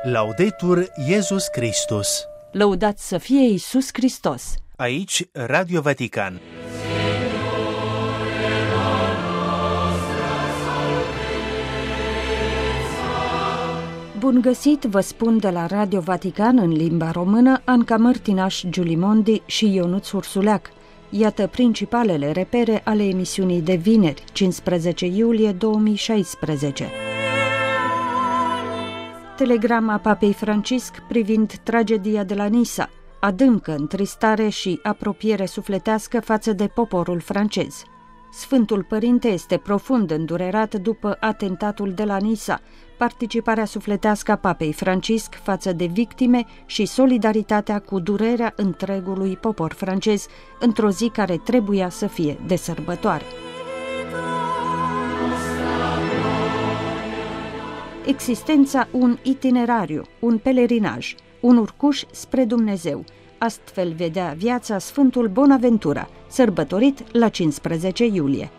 Laudetur Jesus Christus. Lăudat să fie Iisus Hristos! Aici Radio Vatican. Bun găsit, vă spun de la Radio Vatican în limba română, Anca Mărtinaș, Giulimondi și Ionuț Ursuleac. Iată principalele repere ale emisiunii de vineri, 15 iulie 2016. Telegrama Papei Francisc privind tragedia de la Nisa, adâncă întristare și apropiere sufletească față de poporul francez. Sfântul Părinte este profund îndurerat după atentatul de la Nisa, participarea sufletească a Papei Francisc față de victime și solidaritatea cu durerea întregului popor francez într-o zi care trebuia să fie de sărbătoare. Existența un itinerariu, un pelerinaj, un urcuș spre Dumnezeu. Astfel vedea viața Sfântul Bonaventura, sărbătorit la 15 iulie.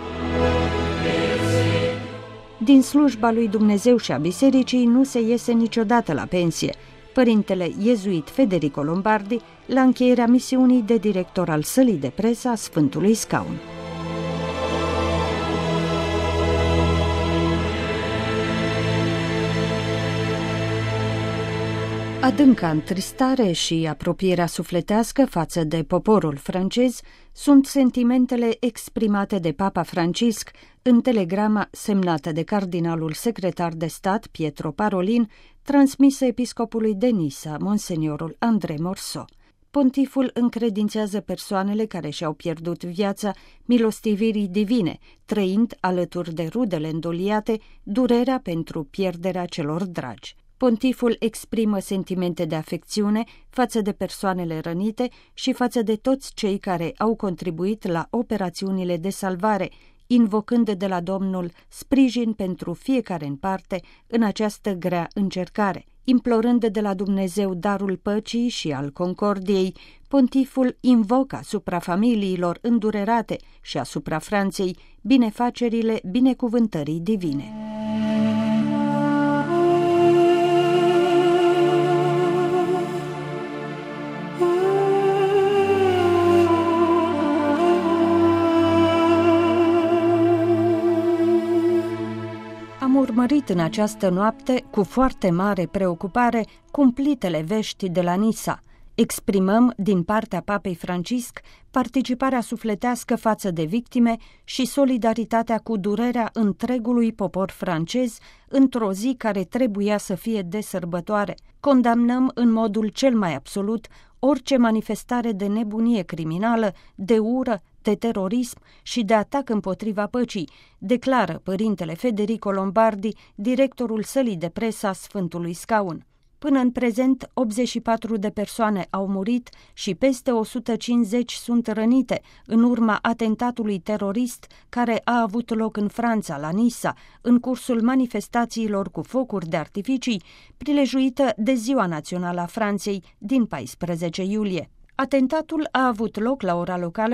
Din slujba lui Dumnezeu și a bisericii nu se iese niciodată la pensie. Părintele iezuit Federico Lombardi, la încheierea misiunii de director al sălii de presă a Sfântului Scaun. Adânca întristare și apropierea sufletească față de poporul francez sunt sentimentele exprimate de Papa Francisc în telegrama semnată de cardinalul secretar de stat Pietro Parolin, transmisă episcopului de Nisa, monseniorul André Morceau. Pontiful încredințează persoanele care și-au pierdut viața milostivirii divine, trăind alături de rudele îndoliate durerea pentru pierderea celor dragi. Pontiful exprimă sentimente de afecțiune față de persoanele rănite și față de toți cei care au contribuit la operațiunile de salvare, invocând de la Domnul sprijin pentru fiecare în parte în această grea încercare. Implorând de la Dumnezeu darul păcii și al concordiei, Pontiful invocă asupra familiilor îndurerate și asupra Franței binefacerile binecuvântării divine. Am urmărit în această noapte, cu foarte mare preocupare, cumplitele vești de la Nisa. Exprimăm, din partea Papei Francisc, participarea sufletească față de victime și solidaritatea cu durerea întregului popor francez într-o zi care trebuia să fie de sărbătoare. Condamnăm în modul cel mai absolut orice manifestare de nebunie criminală, de ură, de terorism și de atac împotriva păcii, declară părintele Federico Lombardi, directorul sălii de presă a Sfântului Scaun. Până în prezent, 84 de persoane au murit și peste 150 sunt rănite în urma atentatului terorist care a avut loc în Franța, la Nisa, în cursul manifestațiilor cu focuri de artificii, prilejuită de Ziua Națională a Franței din 14 iulie. Atentatul a avut loc la ora locală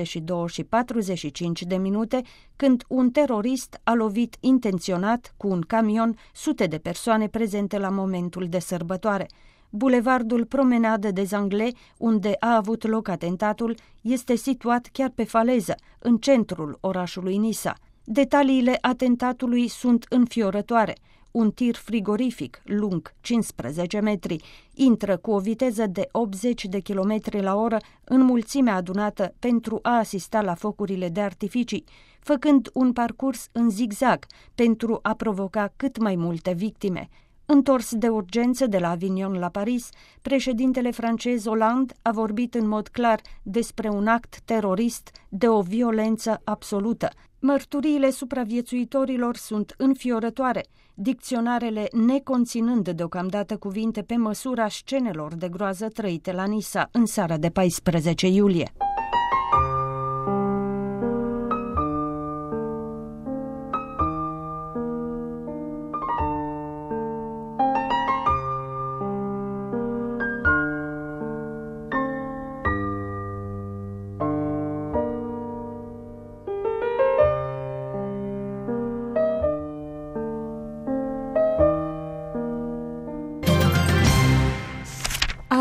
22:45, când un terorist a lovit intenționat cu un camion sute de persoane prezente la momentul de sărbătoare. Bulevardul Promenade des Anglais, unde a avut loc atentatul, este situat chiar pe faleză, în centrul orașului Nisa. Detaliile atentatului sunt înfiorătoare. Un tir frigorific, lung 15 metri, intră cu o viteză de 80 de km la oră în mulțimea adunată pentru a asista la focurile de artificii, făcând un parcurs în zigzag pentru a provoca cât mai multe victime. Întors de urgență de la Avignon la Paris, președintele francez Hollande a vorbit în mod clar despre un act terorist de o violență absolută. Mărturiile supraviețuitorilor sunt înfiorătoare, dicționarele neconținând deocamdată cuvinte pe măsura scenelor de groază trăite la Nisa în seara de 14 iulie.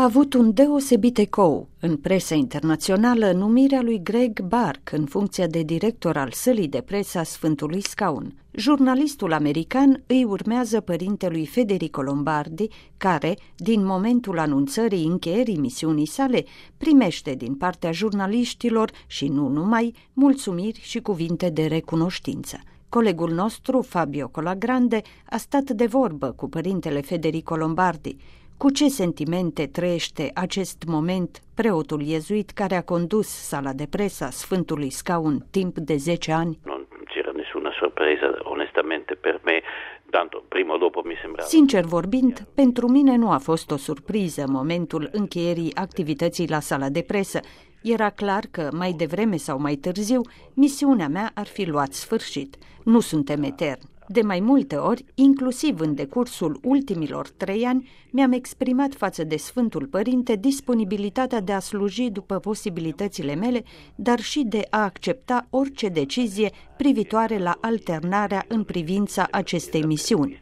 avut un deosebit ecou în presa internațională numirea lui Greg Burke în funcția de director al sălii de presă a Sfântului Scaun. Jurnalistul american îi urmează părintelui Federico Lombardi, care, din momentul anunțării încheierii misiunii sale, primește din partea jurnaliștilor și nu numai mulțumiri și cuvinte de recunoștință. Colegul nostru, Fabio Colagrande, a stat de vorbă cu părintele Federico Lombardi. Cu ce sentimente trăiește acest moment preotul iezuit care a condus sala de presă a Sfântului Scaun timp de 10 ani? Non c'era nessuna sorpresa, onestamente, per me. Tanto, prima o dopo mi sembrava. Sincer vorbind, pentru mine nu a fost o surpriză momentul încheierii activității la sala de presă. Era clar că, mai devreme sau mai târziu, misiunea mea ar fi luat sfârșit. Nu suntem eterni. De mai multe ori, inclusiv în decursul ultimilor 3 ani, mi-am exprimat față de Sfântul Părinte disponibilitatea de a sluji după posibilitățile mele, dar și de a accepta orice decizie privitoare la alternarea în privința acestei misiuni.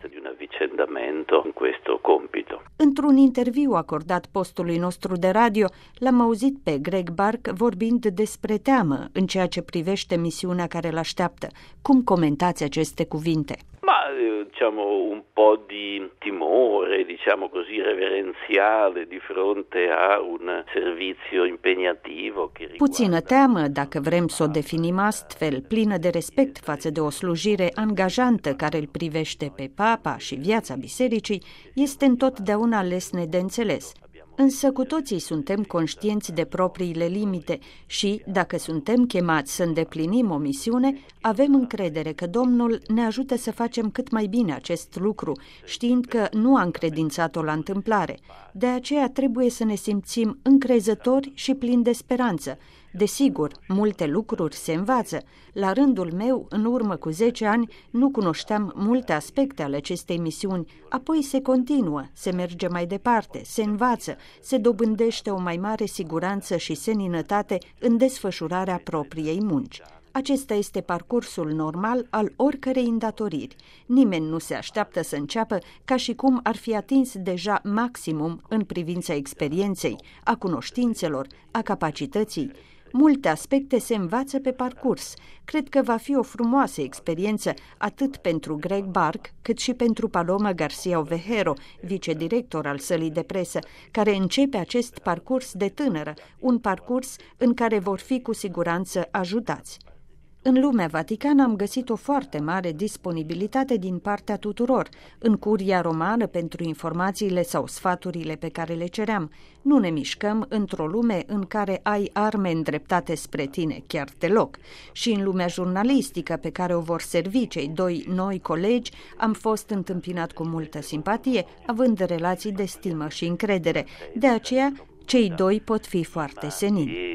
Într-un interviu acordat postului nostru de radio, l-am auzit pe Greg Burke vorbind despre teamă în ceea ce privește misiunea care l-așteaptă. Cum comentați aceste cuvinte? Diciamo un po' di timore, diciamo così, reverenziale di fronte a un servizio impegnativo che riguarda... Puțină teamă, dacă vrem să o definim astfel, plină de respect față de o slujire angajantă care îl privește pe Papa și viața bisericii, este întotdeauna lesne de înțeles. Însă cu toții suntem conștienți de propriile limite și, dacă suntem chemați să îndeplinim o misiune, avem încredere că Domnul ne ajută să facem cât mai bine acest lucru, știind că nu a încredințat-o la întâmplare. De aceea trebuie să ne simțim încrezători și plini de speranță. Desigur, multe lucruri se învață. La rândul meu, în urmă cu 10 ani, nu cunoșteam multe aspecte ale acestei misiuni. Apoi se continuă, se merge mai departe, se învață, se dobândește o mai mare siguranță și seninătate în desfășurarea propriei munci. Acesta este parcursul normal al oricărei îndatoriri. Nimeni nu se așteaptă să înceapă ca și cum ar fi atins deja maximum în privința experienței, a cunoștințelor, a capacității. Multe aspecte se învață pe parcurs. Cred că va fi o frumoasă experiență atât pentru Greg Burke, cât și pentru Paloma Garcia Ovejero, vicedirector al sălii de presă, care începe acest parcurs de tânără, un parcurs în care vor fi cu siguranță ajutați. În lumea Vaticană am găsit o foarte mare disponibilitate din partea tuturor, în curia romană pentru informațiile sau sfaturile pe care le ceream. Nu ne mișcăm într-o lume în care ai arme îndreptate spre tine, chiar deloc. Și în lumea jurnalistică pe care o vor servi cei 2 noi colegi, am fost întâmpinat cu multă simpatie, având relații de stimă și încredere. De aceea, cei 2 pot fi foarte senini.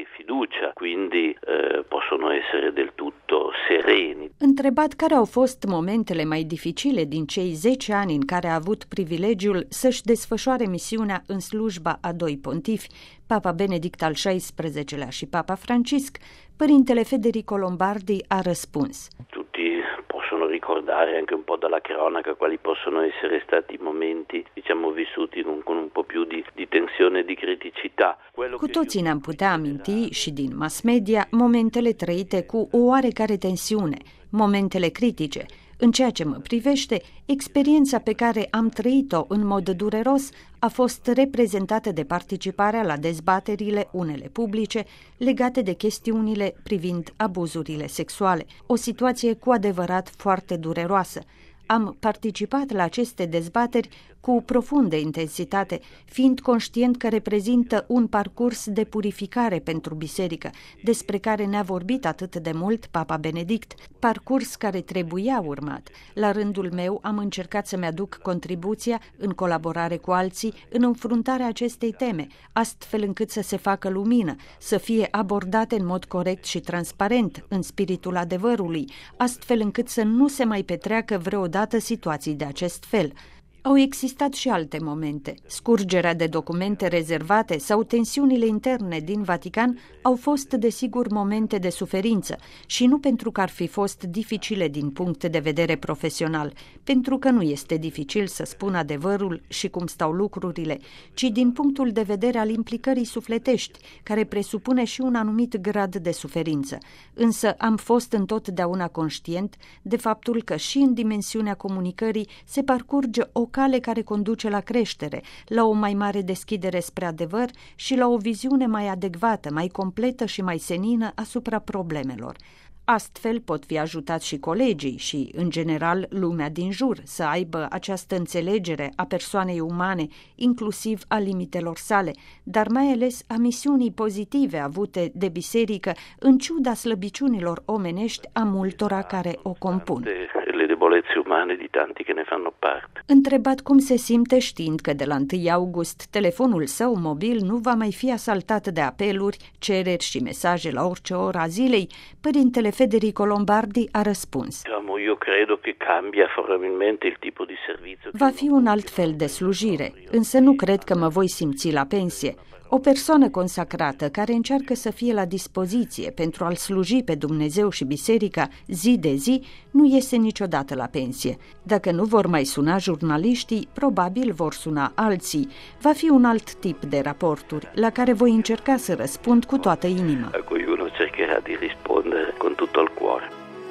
Quindi possono essere del tutto sereni. Întrebat care au fost momentele mai dificile din cei 10 ani în care a avut privilegiul să-și desfășoare misiunea în slujba a 2 pontifi, Papa Benedict al XVI-lea și Papa Francisc, părintele Federico Lombardi a răspuns. Possono ricordare anche un po' dalla cronaca quali possono essere stati i momenti, diciamo, vissuti con un po' più di tensione e di criticità. Cu toții ne-am putea aminti și din mass media momentele trăite cu o oarecare tensiune, momentele critice. În ceea ce mă privește, experiența pe care am trăit-o în mod dureros a fost reprezentată de participarea la dezbaterile, unele publice, legate de chestiunile privind abuzurile sexuale, o situație cu adevărat foarte dureroasă. Am participat la aceste dezbateri cu profundă intensitate, fiind conștient că reprezintă un parcurs de purificare pentru biserică, despre care ne-a vorbit atât de mult Papa Benedict, parcurs care trebuia urmat. La rândul meu am încercat să-mi aduc contribuția, în colaborare cu alții, în înfruntarea acestei teme, astfel încât să se facă lumină, să fie abordate în mod corect și transparent, în spiritul adevărului, astfel încât să nu se mai petreacă vreodată situații de acest fel. Au existat și alte momente. Scurgerea de documente rezervate sau tensiunile interne din Vatican au fost, desigur, momente de suferință și nu pentru că ar fi fost dificile din punct de vedere profesional, pentru că nu este dificil să spun adevărul și cum stau lucrurile, ci din punctul de vedere al implicării sufletești, care presupune și un anumit grad de suferință. Însă am fost întotdeauna conștient de faptul că și în dimensiunea comunicării se parcurge o cale care conduce la creștere, la o mai mare deschidere spre adevăr și la o viziune mai adecvată, mai completă și mai senină asupra problemelor. Astfel pot fi ajutați și colegii și, în general, lumea din jur să aibă această înțelegere a persoanei umane, inclusiv a limitelor sale, dar mai ales a misiunii pozitive avute de biserică, în ciuda slăbiciunilor omenești a multora care o compun. Le debolezze umane di tanti che ne fanno parte. Întrebat cum se simte știind că de la 1 august telefonul său mobil nu va mai fi asaltat de apeluri, cereri și mesaje la orice oră a zilei, părintele Federico Lombardi a răspuns: Io credo che cambia probabilmente il tipo di servizio. Va fi un alt fel de slujire, însă nu cred că mă voi simți la pensie. O persoană consacrată care încearcă să fie la dispoziție pentru a-L sluji pe Dumnezeu și Biserica zi de zi, nu iese niciodată la pensie. Dacă nu vor mai suna jurnaliștii, probabil vor suna alții. Va fi un alt tip de raporturi, la care voi încerca să răspund cu toată inima. A cui uno cercherà di rispondere con tutto il cuore.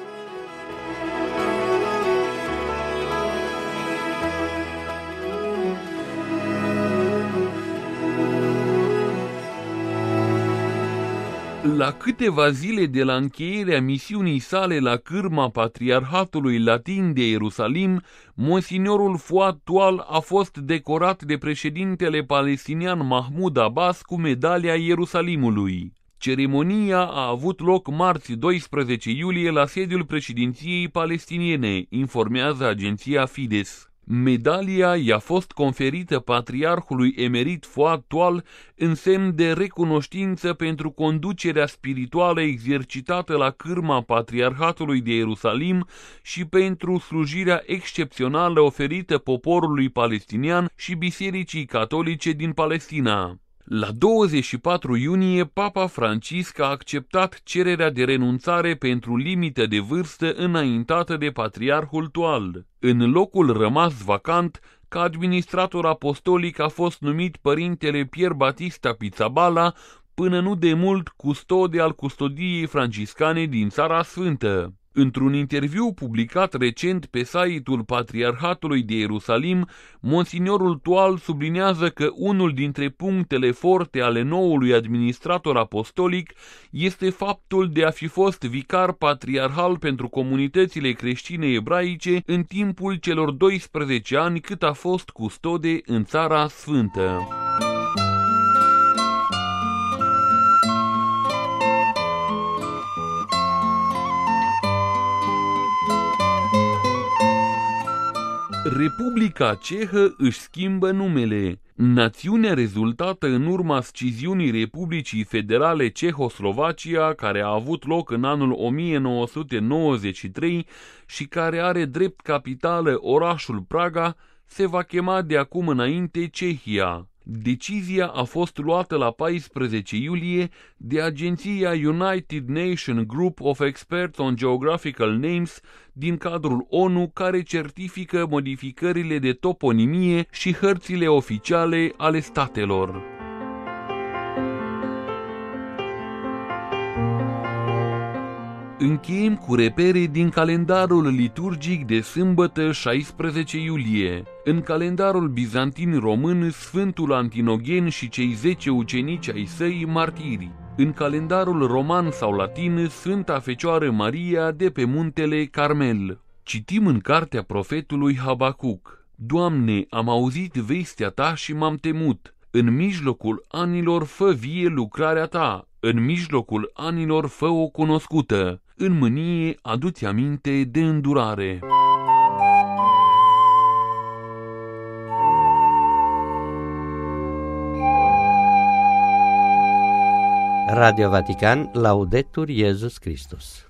La câteva zile de la încheierea misiunii sale la cârma Patriarhatului Latin de Ierusalim, Monsignorul Fuad Tual a fost decorat de președintele palestinian Mahmoud Abbas cu medalia Ierusalimului. Ceremonia a avut loc marți 12 iulie la sediul președinției palestiniene, informează agenția Fides. Medalia i-a fost conferită patriarhului emerit Fuad Tual în semn de recunoștință pentru conducerea spirituală exercitată la cârma Patriarhatului de Ierusalim și pentru slujirea excepțională oferită poporului palestinian și Bisericii Catolice din Palestina. La 24 iunie, Papa Francisc a acceptat cererea de renunțare pentru limită de vârstă înaintată de Patriarhul Tual. În locul rămas vacant, ca administrator apostolic a fost numit părintele Pier Battista Pizzaballa, până nu de mult custode al custodiei franciscane din Țara Sfântă. Într-un interviu publicat recent pe site-ul Patriarhatului de Ierusalim, Monsignorul Tual sublinează că unul dintre punctele forte ale noului administrator apostolic este faptul de a fi fost vicar patriarhal pentru comunitățile creștine ebraice în timpul celor 12 ani cât a fost custode în Țara Sfântă. Republica Cehă își schimbă numele. Națiunea rezultată în urma sciziunii Republicii Federale Cehoslovacia, care a avut loc în anul 1993 și care are drept capitală orașul Praga, se va chema de acum înainte Cehia. Decizia a fost luată la 14 iulie de agenția United Nations Group of Experts on Geographical Names din cadrul ONU, care certifică modificările de toponimie și hărțile oficiale ale statelor. Încheiem cu repere din calendarul liturgic de sâmbătă 16 iulie. În calendarul bizantin român, Sfântul Antinogen și cei 10 ucenici ai săi martiri. În calendarul roman sau latin, Sfânta Fecioară Maria de pe muntele Carmel. Citim în cartea profetului Habacuc: Doamne, am auzit vestea ta și m-am temut. În mijlocul anilor fă vie lucrarea ta, în mijlocul anilor fă-o cunoscută, în mânie adu-ți aminte de îndurare. Radio Vatican, Laudetur Iesus Christus.